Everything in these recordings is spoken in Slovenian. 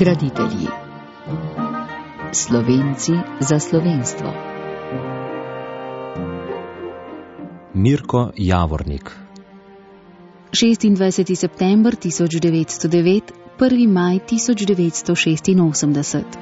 Graditelji. Slovenci za slovenstvo. Mirko Javornik. 26. september 1909, 1. maj 1986.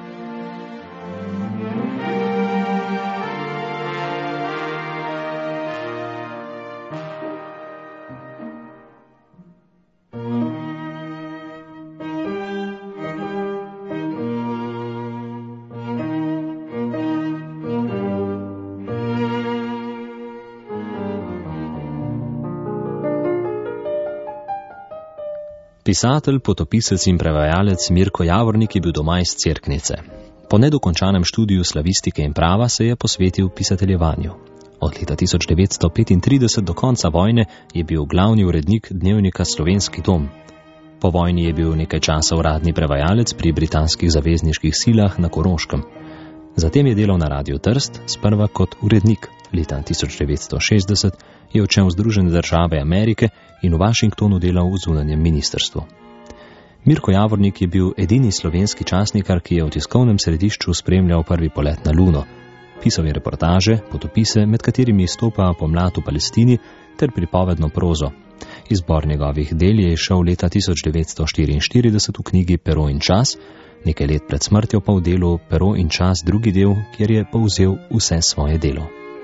Pisatelj, potopisec in prevajalec Mirko Javornik je bil doma iz Cerknice. Po nedokončanem študiju slavistike in prava se je posvetil pisateljevanju. Od leta 1935 do konca vojne je bil glavni urednik dnevnika Slovenski dom. Po vojni je bil nekaj časa uradni prevajalec pri britanskih zavezniških silah na Koroškem. Zatem je delal na Radiu Trst, sprva kot urednik. Leta 1960 je odšel v Združene države Amerike in v Washingtonu delal v zunanjem ministrstvu. Mirko Javornik je bil edini slovenski časnikar, ki je v tiskovnem središču spremljal prvi polet na Luno. Pisal je reportaže, potopise, med katerimi izstopa Pomlad v Palestini ter pripovedno prozo. Izbor njegovih del je izšel leta 1944 v knjigi Pero in čas, nekaj let pred smrtjo pa v delu Pero in čas drugi del, kjer je povzel vse svoje delo.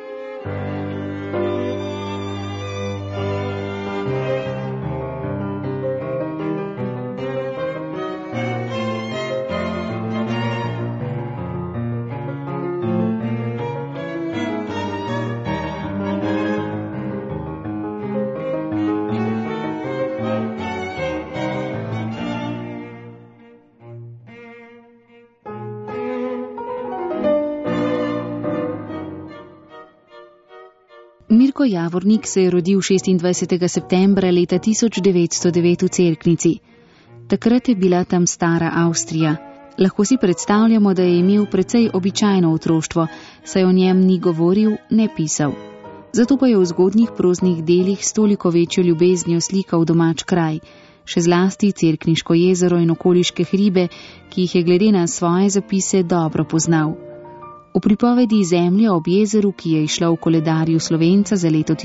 Mirko Javornik se je rodil 26. septembra leta 1909 v Cerknici. Takrat je bila tam stara Avstrija. Lahko si predstavljamo, da je imel precej običajno otroštvo, saj o njem ni govoril, ne pisal. Zato pa je v zgodnjih proznih delih s toliko večjo ljubeznijo slikal domač kraj, še zlasti Cerkniško jezero in okoliške hribe, ki jih je glede na svoje zapise dobro poznal. V pripovedi Zemlja ob jezeru, ki je izšla v koledarju Slovenca za leto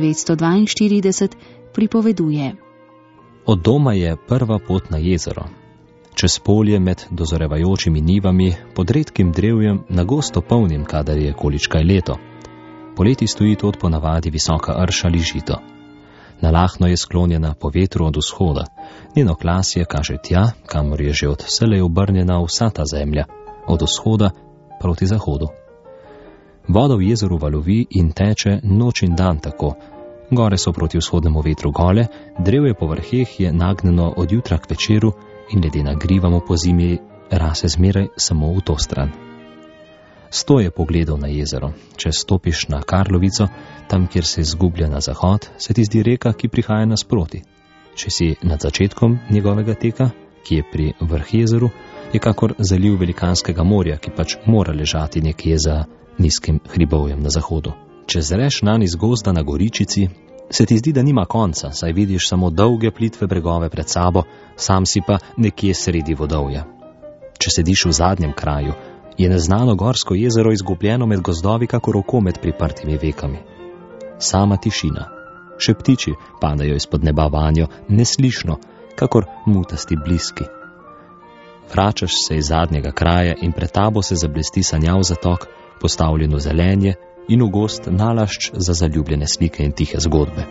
1942, pripoveduje. Od doma je prva pot na jezero. Čez polje med dozorevajočimi nivami, pod redkim drevjem, na gosto polnim, kadar je količkaj leto. Poleti stoji tod ponavadi visoka rša ali žito. Nalahno je sklonjena po vetru od vzhoda. Njeno klasje kaže tja, kamor je že od vselej obrnjena vsa ta zemlja, od vzhoda proti zahodu. Voda v jezeru valovi in teče noč in dan tako. Gore so proti vzhodnemu vetru gole, drevje po vrheh je nagnjeno od jutra k večeru in ledena griva mu po zimi rase zmeraj samo v to stran. 100 je pogledov na jezero. Če stopiš na Karlovico, tam, kjer se izgublja na zahod, se ti zdi reka, ki prihaja nasproti. Če si nad začetkom njegovega teka, ki je pri vrh jezeru, je kakor zaliv velikanskega morja, ki pač mora ležati nekje za nizkim hribovjem na zahodu. Če zreš nanj iz gozda na Goričici, se ti zdi, da nima konca, saj vidiš samo dolge plitve bregove pred sabo, sam si pa nekje sredi vodovja. Če sediš v zadnjem kraju, je neznano gorsko jezero izgubljeno med gozdovi kakor oko med priprtimi vekami. Sama tišina. Še ptiči padajo izpod neba vanjo, neslišno, kakor mutasti bliski. Vračaš se iz zadnjega kraja in pred tabo se zablesti sanjav zatok, postavljen v zelenje in v gost nalašč za zaljubljene slike in tihe zgodbe.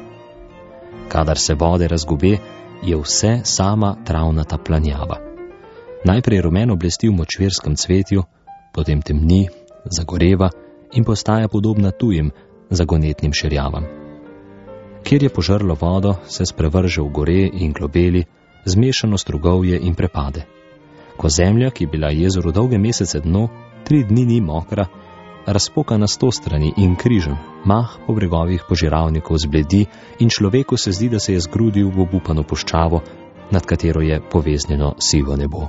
Kadar se vode razgube, je vse sama travnata planjava. Najprej rumeno blesti v močvirskem cvetju, potem temni, zagoreva in postaja podobna tujim zagonetnim širjavam. Kjer je požrlo vodo, se sprevrže v gore in globeli, zmešano strugovje in prepade. Ko zemlja, ki je bila jezeru dolge mesece dno, 3 dni ni mokra, razpoka na 100 strani in križem, mah po bregovih požiralnikov zbledi in človeku se zdi, da se je zgrudil v obupano puščavo, nad katero je poveznjeno sivo nebo.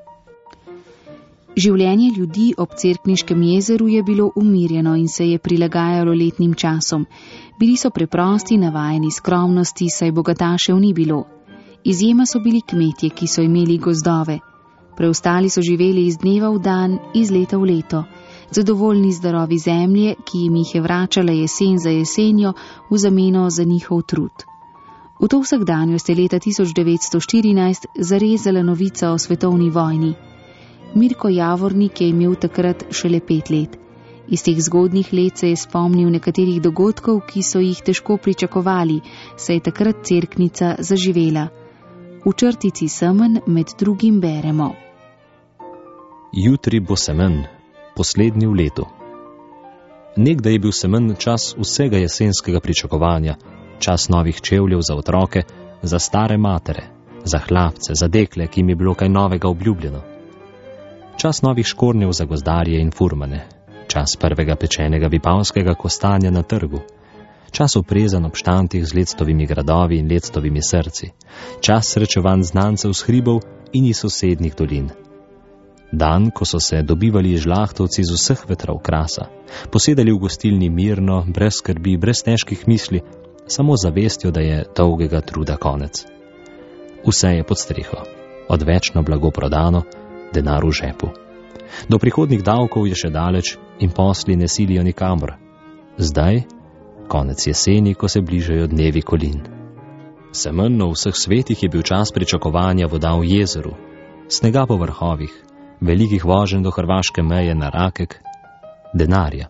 Življenje ljudi ob Cerkniškem jezeru je bilo umirjeno in se je prilagajalo letnim časom. Bili so preprosti, navajeni skromnosti, saj bogatašev ni bilo. Izjema so bili kmetje, ki so imeli gozdove. Preostali so živeli iz dneva v dan, iz leta v leto, zadovoljni z darovi zemlje, ki jim jih je vračala jesen za jesenjo v zameno za njihov trud. V to vsakdanjost je leta 1914 zarezala novica o svetovni vojni. Mirko Javornik je imel takrat šele 5 let. Iz teh zgodnjih let se je spomnil nekaterih dogodkov, ki so jih težko pričakovali, saj je takrat cerknica zaživela. V črtici Semen med drugim beremo: Jutri bo semen, poslednji v letu. Nekdaj je bil semen čas vsega jesenskega pričakovanja, čas novih čevljev za otroke, za stare matere, za hlapce, za dekle, ki jim je bilo kaj novega obljubljeno. Čas novih škornjev za gozdarje in furmane, čas prvega pečenega vipavskega kostanja na trgu, čas oprezan ob štantih z lectovimi gradovi in lectovimi srci, čas srečevanj znancev z hribov in iz sosednjih dolin. Dan, ko so se dobivali žlahtovci z vseh vetrov krasa, posedali v gostilni mirno, brez skrbi, brez težkih misli, samo zavestjo, da je dolgega truda konec. Vse je pod streho, odvečno blago prodano, denar v žepu. Do prihodnih davkov je še daleč in posli ne silijo nikamor. Zdaj, konec jeseni, ko se bližajo dnevi kolin. Semen v vseh svetih je bil čas pričakovanja voda v jezeru, snega po vrhovih, velikih voženj do hrvaške meje na Rakek, denarja.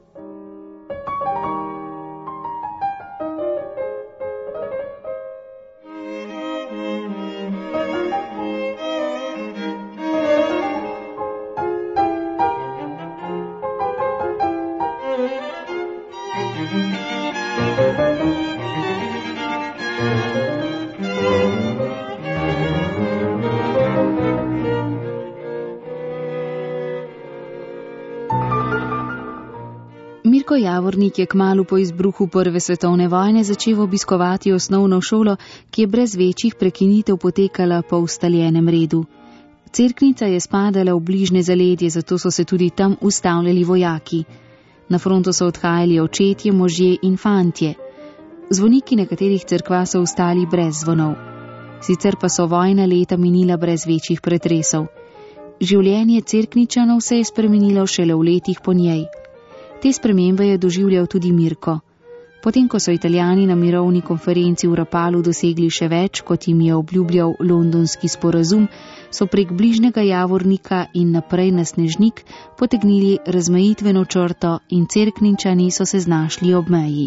Mirko Javornik je kmalu po izbruhu prve svetovne vojne začel obiskovati osnovno šolo, ki je brez večjih prekinitev potekala po ustaljenem redu. Cerknica je spadala v bližnje zaledje, zato so se tudi tam ustavljali vojaki. Na fronto so odhajali očetje, možje in fantje. Zvoniki nekaterih cerkva so ostali brez zvonov. Sicer pa so vojna leta minila brez večjih pretresov. Življenje cerkničanov se je spremenilo šele v letih po njej. Te spremembe je doživljal tudi Mirko. Potem, ko so Italijani na mirovni konferenci v Rapalu dosegli še več, kot jim je obljubljal londonski sporazum, so prek bližnjega Javornika in naprej na Snežnik potegnili razmejitveno črto in cerkničani so se znašli ob meji.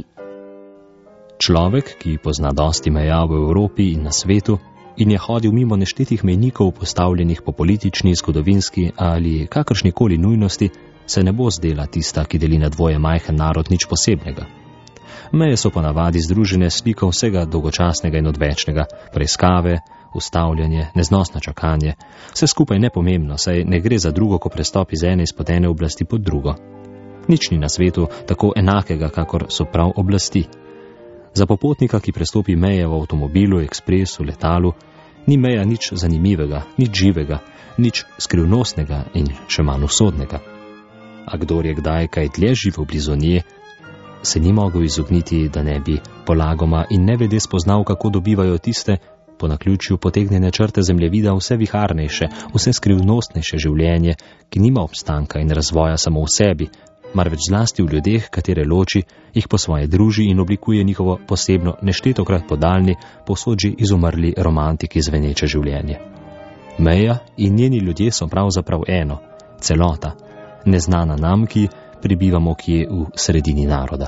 Človek, ki pozna dosti meja v Evropi in na svetu in je hodil mimo neštetih mejnikov postavljenih po politični, zgodovinski ali kakršnikoli nujnosti, se ne bo zdela tista, ki deli na dvoje majhen narod, nič posebnega. Meje so ponavadi združene s sliko vsega dolgočasnega in odvečnega, preiskave, ustavljanje, neznosno čakanje. Vse skupaj nepomembno, saj ne gre za drugo, ko prestop iz ene izpod ene oblasti pod drugo. Nič ni na svetu tako enakega, kakor so prav oblasti. Za popotnika, ki prestopi meje v avtomobilu, ekspresu, letalu, ni meja nič zanimivega, nič živega, nič skrivnostnega in še manj usodnega. A kdor je kdaj kaj dlje živel blizu nje, se ni mogel izogniti, da ne bi polagoma in nevede spoznal, kako dobivajo tiste, po naključju potegnjene črte zemljevida, vse viharnejše, vse skrivnostnejše življenje, ki nima obstanka in razvoja samo v sebi, marveč zlasti v ljudeh, katere loči, jih po svoje druži in oblikuje njihovo posebno, neštetokrat podaljni, povsod že izumrli romantiki zveneče življenje. Meja in njeni ljudje so pravzaprav eno, celota, neznana nam, ki prebivamo kje v sredini naroda.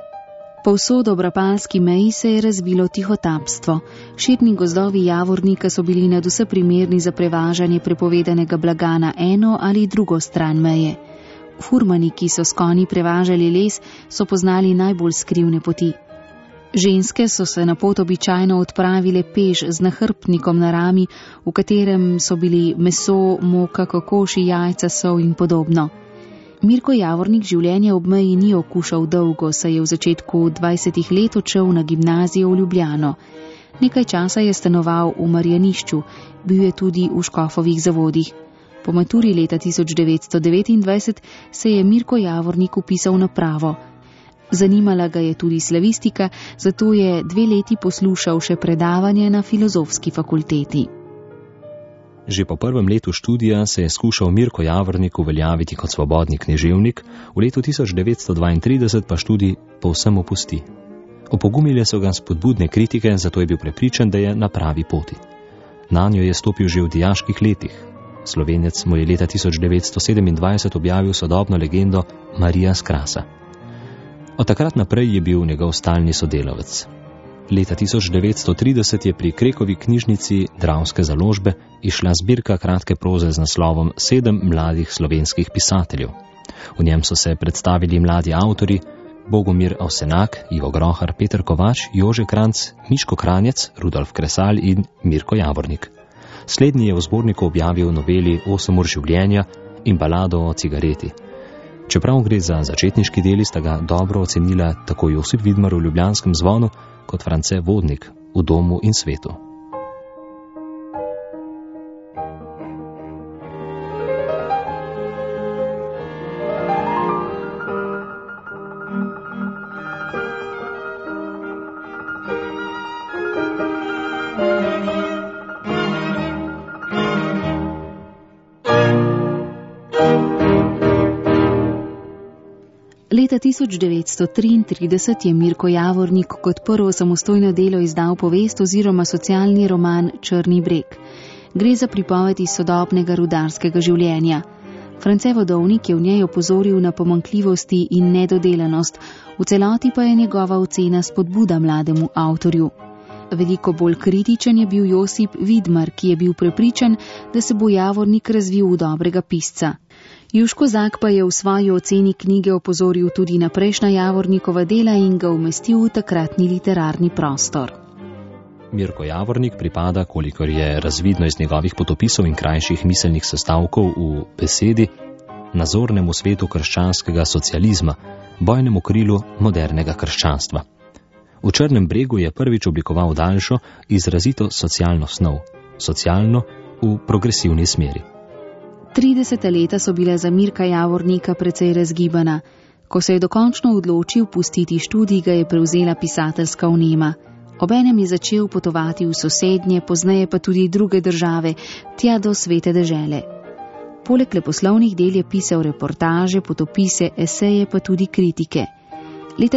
Povsod ob rapalski meji se je razvilo tihotapstvo. Širni gozdovi Javornika so bili nadvse primerni za prevažanje prepovedanega blaga na eno ali drugo stran meje. Furmani, ki so s konji prevažali les, so poznali najbolj skrivne poti. Ženske so se na pot običajno odpravile peš z nahrbtnikom na rami, v katerem so bili meso, moka, kokoši, jajca, sol in podobno. Mirko Javornik življenje ob meji ni okušal dolgo, saj je v začetku 20 let odšel na gimnazijo v Ljubljano. Nekaj časa je stanoval v Marjanišču, bil je tudi v Škofovih zavodih. Po maturi leta 1929 se je Mirko Javornik vpisal na pravo. Zanimala ga je tudi slavistika, zato je 2 leti poslušal še predavanje na Filozofski fakulteti. Že po prvem letu študija se je skušal Mirko Javornik uveljaviti kot svobodni književnik, v letu 1932 pa študij povsem opusti. Opogumile so ga spodbudne kritike, zato je bil prepričan, da je na pravi poti. Nanjo je stopil že v dijaških letih. Slovenec mu je leta 1927 objavil sodobno legendo Marija s Krasa. Od takrat naprej je bil njegov stalni sodelavec. Leta 1930 je pri Krekovi knjižnici Dravske založbe išla zbirka kratke proze z naslovom 7 mladih slovenskih pisateljev. V njem so se predstavili mladi avtori Bogomir Avsenak, Ivo Grohar, Peter Kovač, Jože Kranc, Miško Kranjec, Rudolf Kresal in Mirko Javornik. Slednji je v zborniku objavil noveli 8 ur življenja in balado o cigareti. Čeprav gre za začetniški deli, sta ga dobro ocenila tako Josip Vidmar v Ljubljanskem zvonu kot France Vodnik v Domu in svetu. Leta 1933 je Mirko Javornik kot prvo samostojno delo izdal povest oziroma socialni roman Črni breg. Gre za pripoved iz sodobnega rudarskega življenja. France Vodovnik je v njej opozoril na pomanjkljivosti in nedodelanost, v celoti pa je njegova ocena spodbuda mlademu avtorju. Veliko bolj kritičen je bil Josip Vidmar, ki je bil prepričan, da se bo Javornik razvil v dobrega pisca. Juško Zak pa je v svoji oceni knjige opozoril tudi na prejšnja Javornikova dela in ga umestil v takratni literarni prostor. Mirko Javornik pripada, kolikor je razvidno iz njegovih potopisov in krajših miselnih sestavkov v besedi, nazornemu svetu krščanskega socializma, bojnemu krilu modernega krščanstva. V Črnem bregu je prvič oblikoval daljšo, izrazito socialno snov, socialno v progresivni smeri. 30. leta so bila za Mirka Javornika precej razgibana. Ko se je dokončno odločil pustiti študij, ga je prevzela pisateljska vnema. Obenem je začel potovati v sosednje, pozneje pa tudi druge države, tja do svete dežele. Poleg leposlovnih del je pisal reportaže, potopise, eseje pa tudi kritike. Leta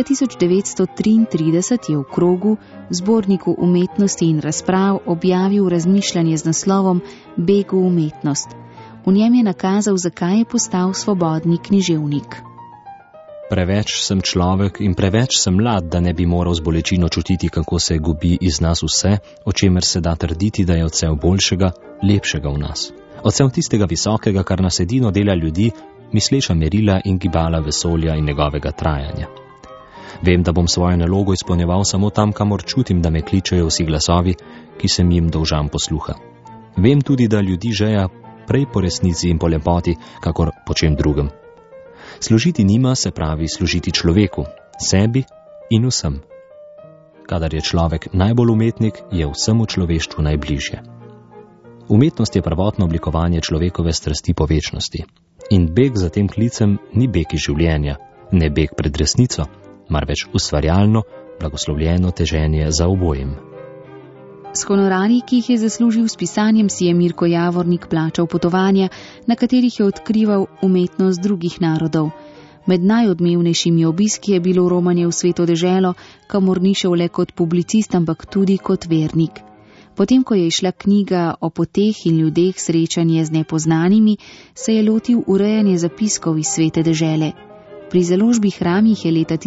1933 je v Krogu, zborniku umetnosti in razprav, objavil razmišljanje z naslovom Beg v umetnost. V njem je nakazal, zakaj je postal svobodni književnik. Preveč sem človek in preveč sem mlad, da ne bi moral z bolečino čutiti, kako se gubi iz nas vse, o čemer se da trditi, da je odsev boljšega, lepšega v nas. Odsev tistega visokega, kar nas edino dela ljudi, misleča merila in gibala vesolja in njegovega trajanja. Vem, da bom svojo nalogo izpolnjeval samo tam, kamor čutim, da me kličejo vsi glasovi, ki sem jim dolžan posluha. Vem tudi, da ljudi žeja prej po resnici in po lepoti, kakor po čem drugem. Služiti njima se pravi služiti človeku, sebi in vsem. Kadar je človek najbolj umetnik, je vsemu človeštvu najbližje. Umetnost je prvotno oblikovanje človekove strasti po večnosti. In beg za tem klicem ni beg iz življenja, ne beg pred resnico, marveč ustvarjalno, blagoslovljeno teženje za obojem. S honorarji, ki jih je zaslužil s pisanjem, si je Mirko Javornik plačal potovanja, na katerih je odkrival umetnost drugih narodov. Med najodmevnejšimi obiski je bilo romanje v sveto deželo, kamor ni šel le kot publicist, ampak tudi kot vernik. Potem, ko je išla knjiga o poteh in ljudeh srečanje z nepoznanimi, se je lotil urejanja zapiskov iz svete dežele. Pri založbi Hramih je leta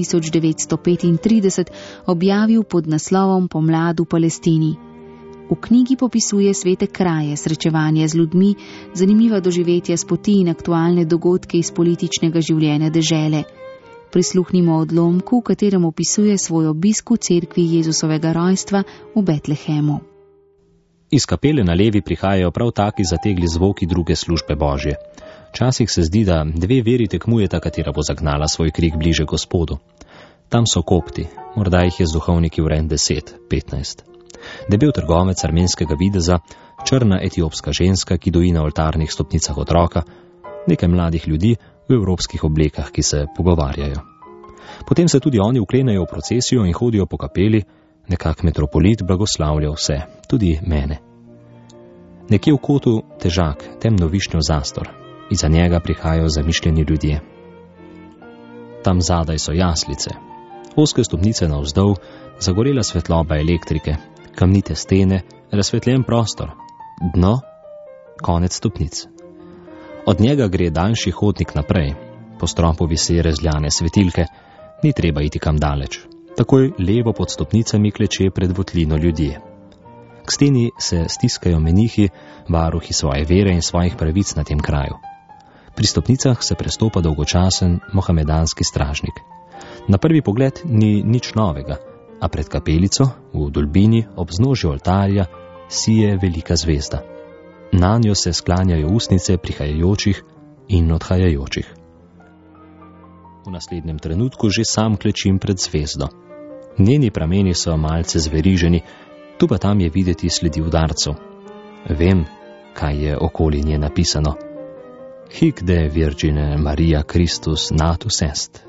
1935 objavil pod naslovom Pomlad v Palestini. V knjigi popisuje svete kraje, srečevanje z ljudmi, zanimiva doživetja s poti in aktualne dogodke iz političnega življenja dežele. Prisluhnimo odlomku, v katerem opisuje svoj obisk v cerkvi Jezusovega rojstva v Betlehemu. Iz kapele na levi prihajajo prav taki zategli zvoki druge službe Božje. Včasih se zdi, da dve veri tekmujeta, katera bo zagnala svoj krik bliže Gospodu. Tam so kopti, morda jih je z duhovniki vren 10, 15. Debel trgovec armenskega videza, črna etiopska ženska, ki doji na oltarnih stopnicah otroka, nekaj mladih ljudi v evropskih oblekah, ki se pogovarjajo. Potem se tudi oni vklenejo v procesijo in hodijo po kapeli, nekak metropolit blagoslavlja vse, tudi mene. Nekje v kotu težak, temno višnjev zastor. Iza njega prihajajo zamišljeni ljudje. Tam zadaj so jaslice. Ozke stopnice navzdol, zagorela svetloba elektrike, kamnite stene, razsvetljen prostor. Dno, konec stopnic. Od njega gre daljši hodnik naprej. Po stropu visi rezljane svetilke, ni treba iti kam daleč. Takoj levo pod stopnicami kleče pred votlino ljudje. K steni se stiskajo menihi, varuhi svoje vere in svojih pravic na tem kraju. Pri stopnicah se prestopa dolgočasen mohamedanski stražnik. Na prvi pogled ni nič novega, a pred kapelico, v dolbini, ob vznožju oltarja, sije velika zvezda. Nanjo se sklanjajo ustnice prihajajočih in odhajajočih. V naslednjem trenutku že sam klečim pred zvezdo. Njeni prameni so malce zveriženi, tu pa tam je videti sledi udarcev. Vem, kaj je okoli nje napisano. Hic de Virgine Maria Christus natus est.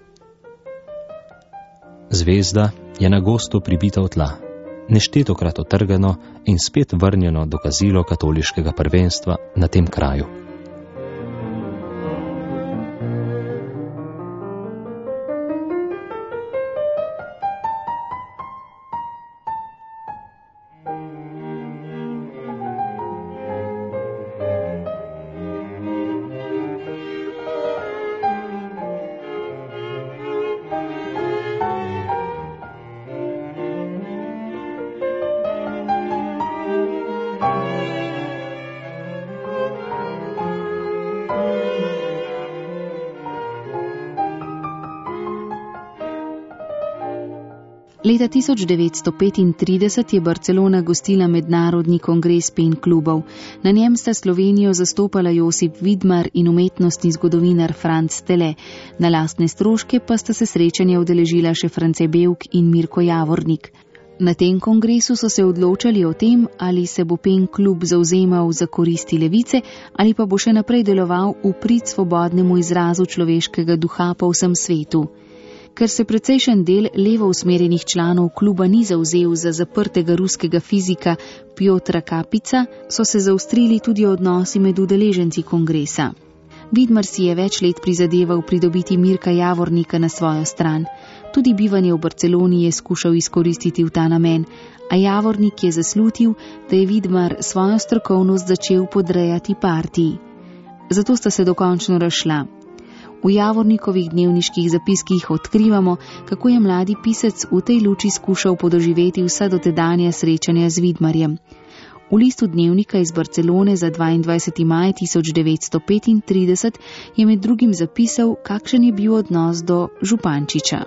Zvezda je na gosto pribita v tla, neštetokrat otrgano in spet vrnjeno dokazilo katoliškega prvenstva na tem kraju. Leta 1935 je Barcelona gostila mednarodni kongres pen klubov. Na njem sta Slovenijo zastopala Josip Vidmar in umetnostni zgodovinar Franc Tele. Na lastne stroške pa sta se srečanja udeležila še France Bevk in Mirko Javornik. Na tem kongresu so se odločali o tem, ali se bo pen klub zavzemal za koristi levice ali pa bo še naprej deloval v prid svobodnemu izrazu človeškega duha po vsem svetu. Ker se precejšen del levo usmerjenih članov kluba ni zavzel za zaprtega ruskega fizika Pjotra Kapica, so se zaostrili tudi odnosi med udeleženci kongresa. Vidmar si je več let prizadeval pridobiti Mirka Javornika na svojo stran. Tudi bivanje v Barceloni je skušal izkoristiti v ta namen, a Javornik je zaslutil, da je Vidmar svojo strokovnost začel podrejati partiji. Zato sta se dokončno razšla. V Javornikovih dnevniških zapiskih odkrivamo, kako je mladi pisec v tej luči skušal podoživeti vsa dotedanja srečanja z Vidmarjem. V listu dnevnika iz Barcelone za 22. maj 1935 je med drugim zapisal, kakšen je bil odnos do Župančiča.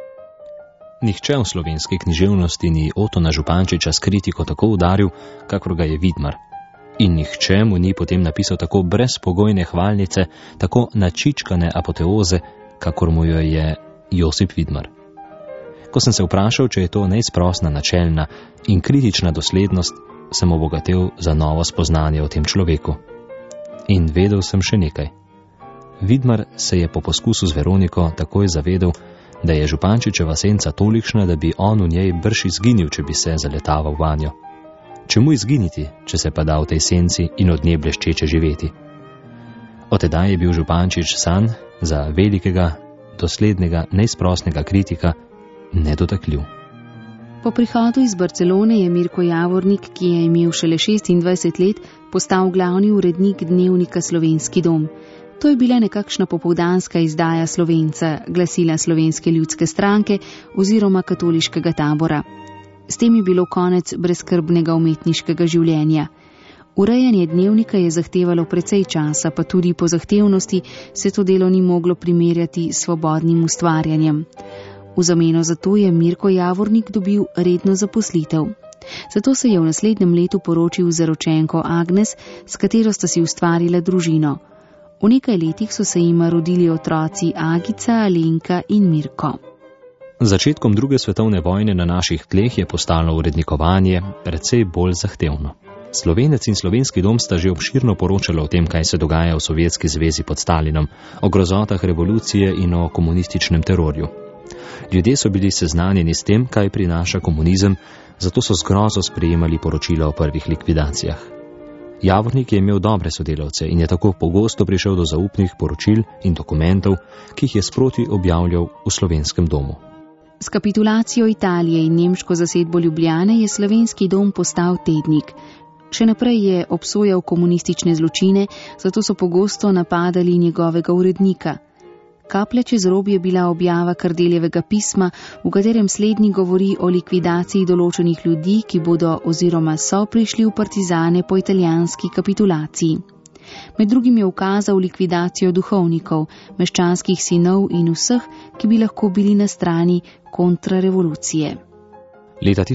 Nihče v slovenski književnosti ni Otona Župančiča s kritiko tako udaril, kakor ga je Vidmar. In nihče mu ni potem napisal tako brezpogojne hvalnice, tako načičkane apoteoze, kakor mu jo je Josip Vidmar. Ko sem se vprašal, če je to neizprosna načelna in kritična doslednost, sem obogatel za novo spoznanje o tem človeku. In vedel sem še nekaj. Vidmar se je po poskusu z Veroniko takoj zavedel, da je Župančičeva senca tolikšna, da bi on v njej brž izginil, če bi se zaletaval vanjo. Čemu izginiti, če se pa da v tej senci in od nje bleščeče živeti? Od tedaj je bil Župančič san za velikega, doslednega, neizprosnega kritika nedotakljiv. Po prihodu iz Barcelone je Mirko Javornik, ki je imel šele 26 let, postal glavni urednik dnevnika Slovenski dom. To je bila nekakšna popoldanska izdaja Slovenca, glasila Slovenske ljudske stranke oziroma katoliškega tabora. S tem je bilo konec brezskrbnega umetniškega življenja. Urejanje dnevnika je zahtevalo precej časa, pa tudi po zahtevnosti se to delo ni moglo primerjati s svobodnim ustvarjanjem. V zameno za to je Mirko Javornik dobil redno zaposlitev. Zato se je v naslednjem letu poročil z zaročenko Agnes, s katero sta si ustvarila družino. V nekaj letih so se jima rodili otroci Agica, Alenka in Mirko. Z začetkom druge svetovne vojne na naših tleh je postalo urednikovanje precej bolj zahtevno. Slovenec in Slovenski dom sta že obširno poročala o tem, kaj se dogaja v Sovjetski zvezi pod Stalinom, o grozotah revolucije in o komunističnem terorju. Ljudje so bili seznanjeni s tem, kaj prinaša komunizem, zato so z grozo sprejemali poročila o prvih likvidacijah. Javornik je imel dobre sodelavce in je tako pogosto prišel do zaupnih poročil in dokumentov, ki jih je sproti objavljal v Slovenskem domu. S kapitulacijo Italije in nemško zasedbo Ljubljane je Slovenski dom postal tednik. Še naprej je obsojal komunistične zločine, zato so pogosto napadali njegovega urednika. Kaplja čez rob je bila objava Kardeljevega pisma, v katerem slednji govori o likvidaciji določenih ljudi, ki bodo oziroma so prišli v partizane po italijanski kapitulaciji. Med drugim je ukazal likvidacijo duhovnikov, meščanskih sinov in vseh, ki bi lahko bili na strani kontrarevolucije. Leta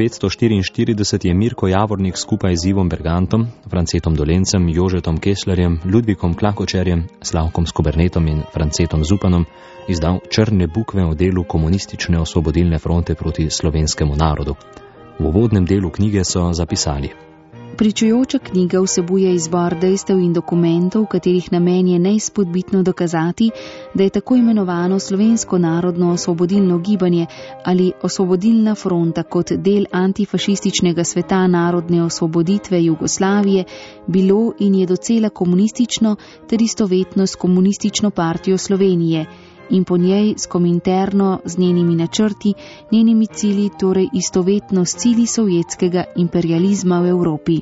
1944 je Mirko Javornik skupaj z Ivom Bergantom, Francetom Dolencem, Jožetom Kesslerjem, Ludvikom Klakočerjem, Slavkom Skobernetom in Francetom Zupanom izdal Črne bukve o delu komunistične osvobodilne fronte proti slovenskemu narodu. V uvodnem delu knjige so zapisali: Pričujoča knjiga vsebuje izbor dejstev in dokumentov, katerih namen je neizpodbitno dokazati, da je tako imenovano slovensko narodno osvobodilno gibanje ali osvobodilna fronta kot del antifašističnega sveta narodne osvoboditve Jugoslavije bilo in je docela komunistično ter istovetno s komunistično partijo Slovenije in po njej s Kominterno, z njenimi načrti, njenimi cilji, torej istovetno s cilji sovjetskega imperializma v Evropi.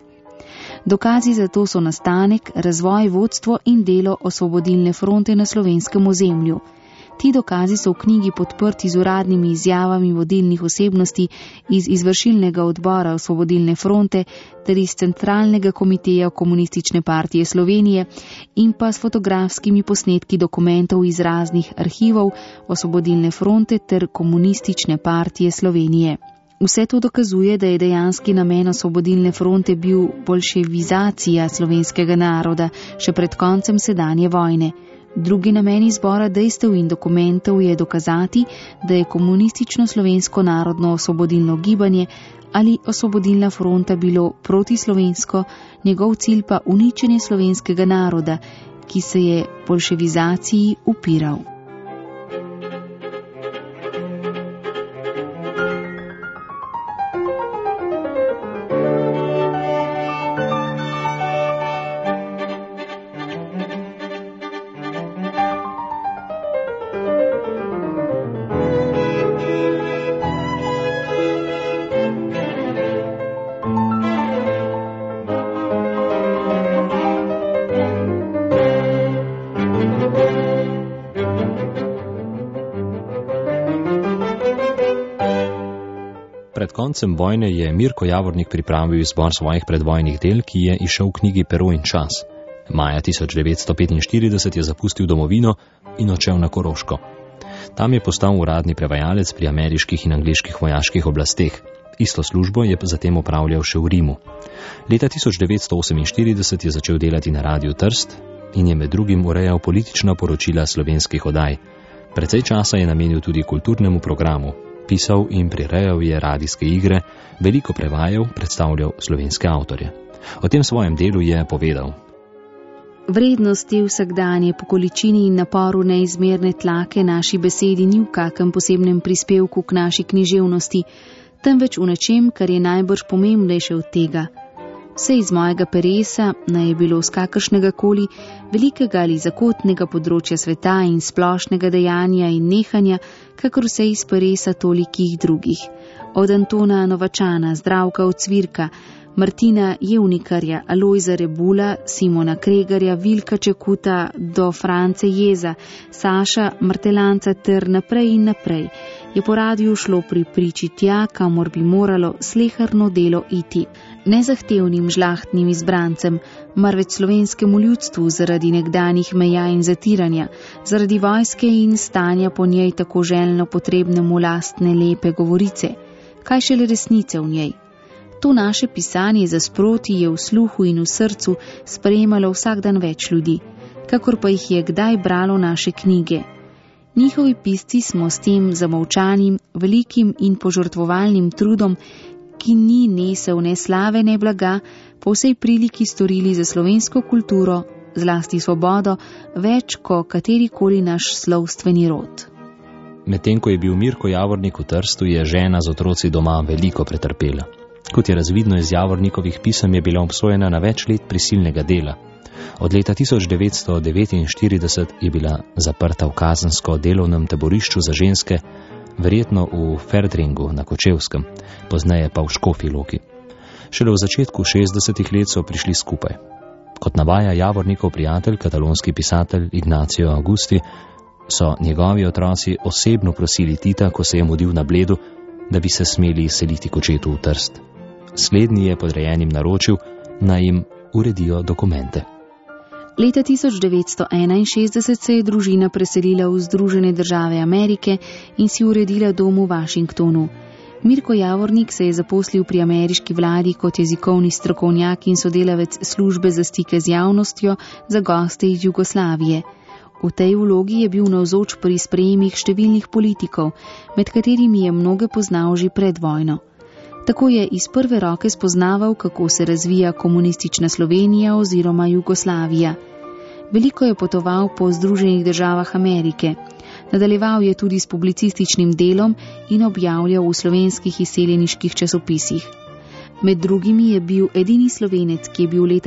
Dokazi za to so nastanek, razvoj, vodstvo in delo osvobodilne fronte na slovenskem ozemlju. Ti dokazi so v knjigi podprti z uradnimi izjavami vodilnih osebnosti iz izvršilnega odbora osvobodilne fronte ter iz centralnega komiteja Komunistične partije Slovenije in pa s fotografskimi posnetki dokumentov iz raznih arhivov osvobodilne fronte ter Komunistične partije Slovenije. Vse to dokazuje, da je dejanski namen osvobodilne fronte bil bolševizacija slovenskega naroda še pred koncem sedanje vojne. Drugi namen izbora dejstev in dokumentov je dokazati, da je komunistično slovensko narodno osvobodilno gibanje ali osvobodilna fronta bilo protislovensko, njegov cilj pa uničenje slovenskega naroda, ki se je bolševizaciji upiral. Pred koncem vojne je Mirko Javornik pripravil izbor svojih predvojnih del, ki je izšel v knjigi Pero in čas. Maja 1945 je zapustil domovino in odšel na Koroško. Tam je postal uradni prevajalec pri ameriških in angleških vojaških oblasteh. Isto službo je zatem opravljal še v Rimu. Leta 1948 je začel delati na Radiu Trst in je med drugim urejal politična poročila slovenskih oddaj. Precej časa je namenil tudi kulturnemu programu. Pisal in prirejal je radijske igre, veliko prevajal, predstavljal slovenske avtorje. O tem svojem delu je povedal: Vrednosti vsakdanje po količini in naporu neizmerne tlake naši besedi ni v kakem posebnem prispevku k naši književnosti, temveč v nečem, kar je najbrž pomembnejše od tega. Vse iz mojega peresa, naj je bilo z kakršnega koli, velikega ali zakotnega področja sveta in splošnega dejanja in nehanja, kakor vse iz peresa tolikih drugih. Od Antona Novačana, Zdravka Ocvirka, Martina Jevnikarja, Alojza Rebula, Simona Kregarja, Vilka Čekuta do France Jeza, Saša Martelanca ter naprej in naprej, je po radiju šlo pri priči tja, kamor bi moralo sleherno delo iti. Nezahtevnim žlahtnim izbrancem, marveč slovenskemu ljudstvu zaradi nekdanjih meja in zatiranja, zaradi vojske in stanja po njej tako željno potrebnemu lastne lepe govorice. Kaj šele resnice v njej? To naše pisanje za sproti je v sluhu in v srcu sprejemalo vsak dan več ljudi, kakor pa jih je kdaj bralo naše knjige. Njihovi pisci smo s tem zamolčanim, velikim in požrtvovalnim trudom, ki ni nesel ne slave ne blaga, po vsej priliki storili za slovensko kulturo, zlasti svobodo, več kot katerikoli naš slovstveni rod. Medtem ko je bil Mirko Javornik v Trstu, je žena z otroci doma veliko pretrpela. Kot je razvidno iz Javornikovih pisem, je bila obsojena na več let prisilnega dela. Od leta 1949 je bila zaprta v kazensko delovnem taborišču za ženske, verjetno v Ferdringu na Kočevskem, pozneje pa v Škofji Loki. Šele v začetku 60. let so prišli skupaj. Kot navaja Javornikov prijatelj, katalonski pisatelj Ignacio Augusti, so njegovi otroci osebno prosili Tita, ko se je mudil na Bledu, da bi se smeli seliti k očetu v Trst. Slednji je podrejenim naročil, naj jim uredijo dokumente. Leta 1961 se je družina preselila v Združene države Amerike in si uredila dom v Washingtonu. Mirko Javornik se je zaposlil pri ameriški vladi kot jezikovni strokovnjak in sodelavec službe za stike z javnostjo za goste iz Jugoslavije. V tej vlogi je bil navzoč pri sprejemih številnih politikov, med katerimi je mnoge poznal že pred vojno. Tako je iz prve roke spoznaval, kako se razvija komunistična Slovenija oziroma Jugoslavija. Veliko je potoval po Združenih državah Amerike. Nadaljeval je tudi s publicističnim delom in objavljal v slovenskih izseljeniških časopisih. Med drugimi je bil edini Slovenec, ki je bil leta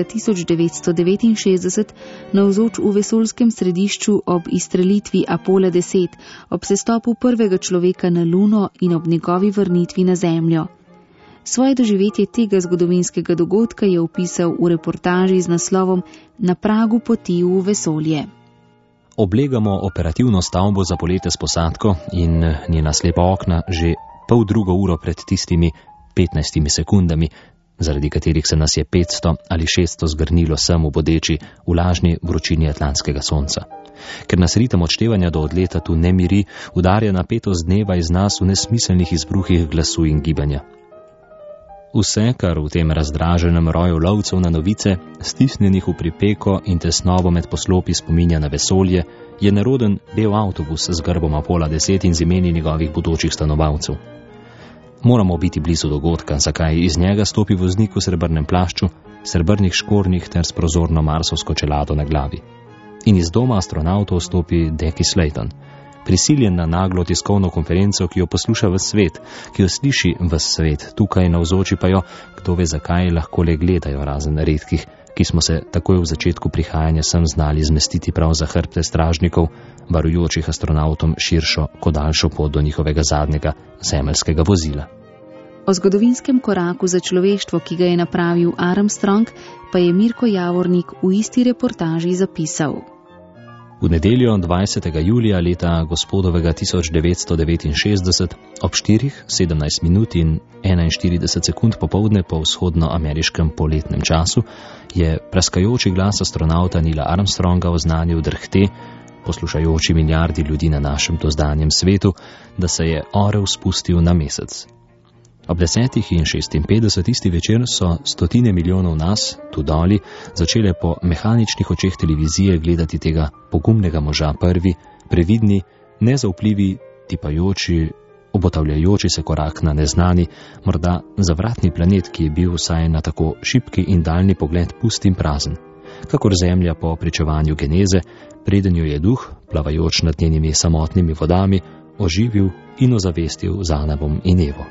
1969 navzoč v vesoljskem središču ob izstrelitvi Apola 10, ob sestopu prvega človeka na Luno in ob njegovi vrnitvi na Zemljo. Svoje doživetje tega zgodovinskega dogodka je opisal v reportaži z naslovom Na pragu poti v vesolje. Oblegamo operativno stavbo za polete s posadko in njena slepa okna že pol drugo uro pred tistimi 15 sekundami, zaradi katerih se nas je 500 ali 600 zgrnilo sem v bodeči, vlažni vročini atlantskega sonca. Ker nas ritem odštevanja do odleta tu ne miri, udarja napetost dneva iz nas v nesmiselnih izbruhih glasu in gibanja. Vse, kar v tem razdraženem roju lovcev na novice, stisnjenih v pripeko in tesnobo med poslopi spominja na vesolje, je neroden bel avtobus z grbom Apola 10 in z imeni njegovih bodočih stanovalcev. Moramo biti blizu dogodka, zakaj iz njega stopi voznik v srebrnem plašču, srebrnih škornjih ter s prozorno marsovsko čelado na glavi. In iz doma astronautov stopi Deki Slayton, prisiljen na naglo tiskovno konferenco, ki jo posluša ves svet, ki jo sliši ves svet, tukaj navzoči pa jo, kdo ve zakaj, lahko le gledajo razen redkih, ki smo se takoj v začetku prihajanja sem znali zmestiti prav za hrbte stražnikov, varujočih astronautom širšo kot daljšo pot do njihovega zadnjega zemeljskega vozila. O zgodovinskem koraku za človeštvo, ki ga je napravil Armstrong, pa je Mirko Javornik v isti reportaži zapisal. V nedeljo 20. julija leta gospodovega 1969 ob 4:17 minut in 41 sekund popoldne po vzhodnoameriškem poletnem času je praskajoči glas astronauta Neila Armstronga oznanil drhte, poslušajoči milijardi ljudi na našem dozdanjem svetu, da se je orel spustil na mesec. Ob 10:56 isti večer so stotine milijonov nas, tu doli, začele po mehaničnih očeh televizije gledati tega pogumnega moža prvi, previdni, nezaupljivi, tipajoči, obotavljajoči se korak na neznani, morda zavratni planet, ki je bil vsaj na tako šibki in daljni pogled pust in prazen, kakor zemlja po pričevanju geneze, preden jo je duh, plavajoč nad njenimi samotnimi vodami, oživil in ozavestil z Adavom in Evo.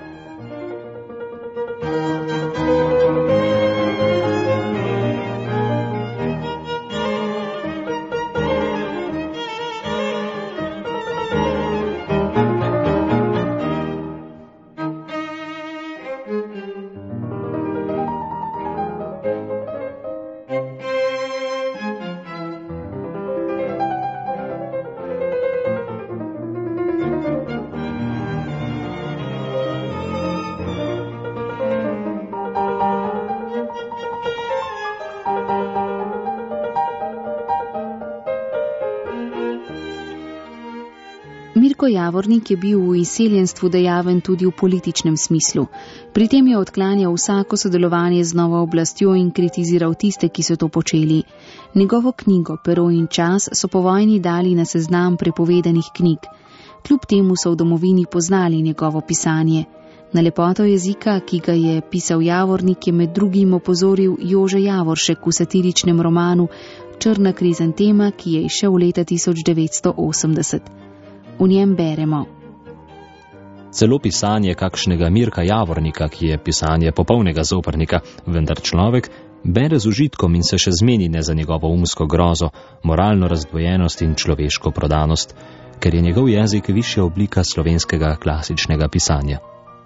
Mirko Javornik je bil v izseljenstvu dejaven tudi v političnem smislu. Pri tem je odklanjal vsako sodelovanje z novo oblastjo in kritiziral tiste, ki so to počeli. Njegovo knjigo Pero in čas so po vojni dali na seznam prepovedanih knjig. Kljub temu so v domovini poznali njegovo pisanje. Na lepoto jezika, ki ga je pisal Javornik, je med drugim opozoril Jože Javoršek v satiričnem romanu Črna krizantema, ki je izšel leta 1980. V njem beremo: Celo pisanje kakšnega Mirka Javornika, ki je pisanje popolnega zoprnika, vendar človek bere z užitkom in se še zmeni ne za njegovo umsko grozo, moralno razdvojenost in človeško prodanost, ker je njegov jezik višja oblika slovenskega klasičnega pisanja.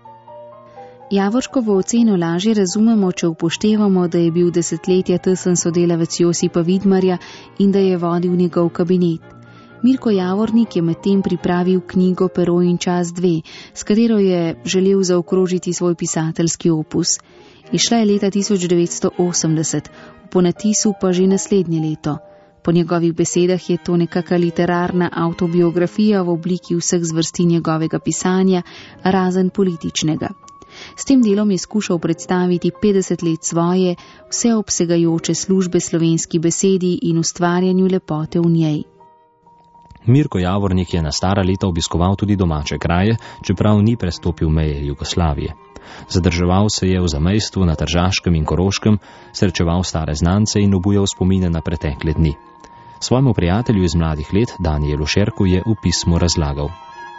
Javorškovo oceno lažje razumemo, če upoštevamo, da je bil desetletja tesen sodelavec Josipa Vidmarja in da je vodil njegov kabinet. Mirko Javornik je medtem pripravil knjigo Pero in čas 2, s katero je želel zaokrožiti svoj pisateljski opus. Izšla je leta 1980, v ponatisu pa že naslednje leto. Po njegovih besedah je to nekaka literarna avtobiografija v obliki vseh zvrsti njegovega pisanja, razen političnega. S tem delom je skušal predstaviti 50 let svoje, vseobsegajoče službe slovenski besedi in ustvarjanju lepote v njej. Mirko Javornik je na stara leta obiskoval tudi domače kraje, čeprav ni prestopil meje Jugoslavije. Zadrževal se je v zamejstvu na Tržaškem in Koroškem, srečeval stare znance in obujal spomine na pretekle dni. Svojemu prijatelju iz mladih let, Danijelu Šerku, je v pismu razlagal: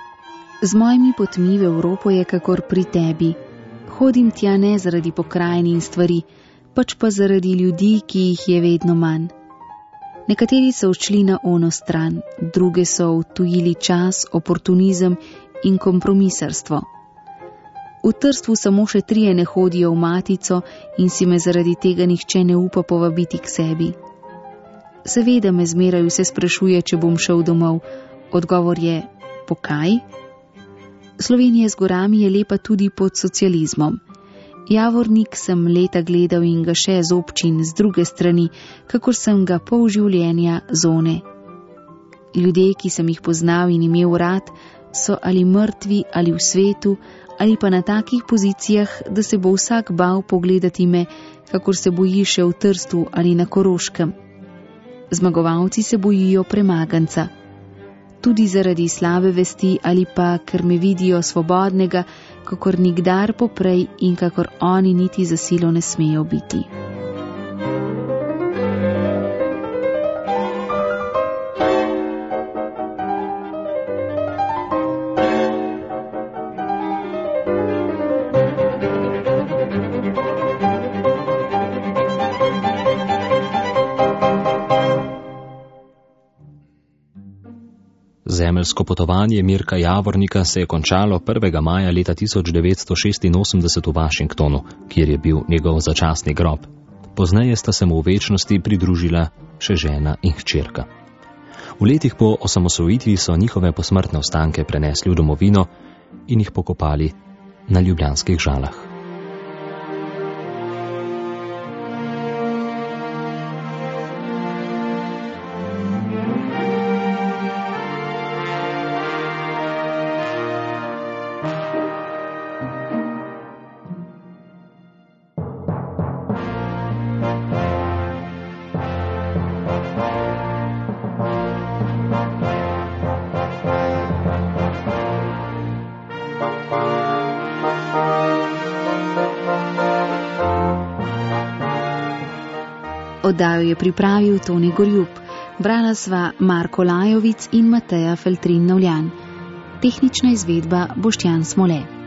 Z mojimi potmi v Evropo je kakor pri tebi. Hodim tja ne zaradi pokrajin in stvari, pač pa zaradi ljudi, ki jih je vedno manj. Nekateri so odšli na ono stran, druge so utujili čas, oportunizem in kompromisarstvo. V Trstvu samo še 3 ne hodijo v Matico in si me zaradi tega nihče ne upa povabiti k sebi. Seveda me zmeraj vse sprašuje, če bom šel domov. Odgovor je: pokaj? Slovenija z gorami je lepa tudi pod socializmom. Javornik sem leta gledal in ga še z občin z druge strani, kakor sem ga pol življenja zone. Ljudje, ki sem jih poznal in imel rad, so ali mrtvi ali v svetu, ali pa na takih pozicijah, da se bo vsak bal pogledati me, kakor se boji še v Trstu ali na Koroškem. Zmagovalci se bojijo premaganca. Tudi zaradi slabe vesti ali pa, ker me vidijo svobodnega, kakor nikdar poprej in kakor oni niti za silo ne smejo biti. Zemeljsko potovanje Mirka Javornika se je končalo 1. maja leta 1986 v Washingtonu, kjer je bil njegov začasni grob. Pozneje sta se mu v večnosti pridružila še žena in hčerka. V letih po osamosvojitvi so njihove posmrtne ostanke prenesli v domovino in jih pokopali na ljubljanskih Žalah. Oddajo je pripravil Toni Gorjup, brala sva Marko Lajovic in Mateja Feltrin-Novljan. Tehnična izvedba Boštjan Smole.